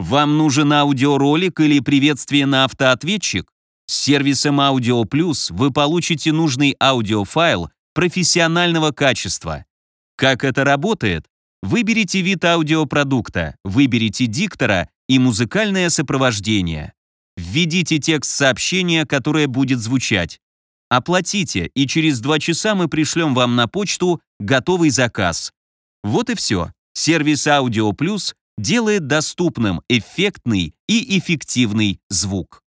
Вам нужен аудиоролик или приветствие на автоответчик? С сервисом Audio Plus вы получите нужный аудиофайл профессионального качества. Как это работает? Выберите вид аудиопродукта, выберите диктора и музыкальное сопровождение. Введите текст сообщения, которое будет звучать. Оплатите, и через 2 часа мы пришлем вам на почту готовый заказ. Вот и все. Сервис Audio Plus делает доступным эффектный и эффективный звук.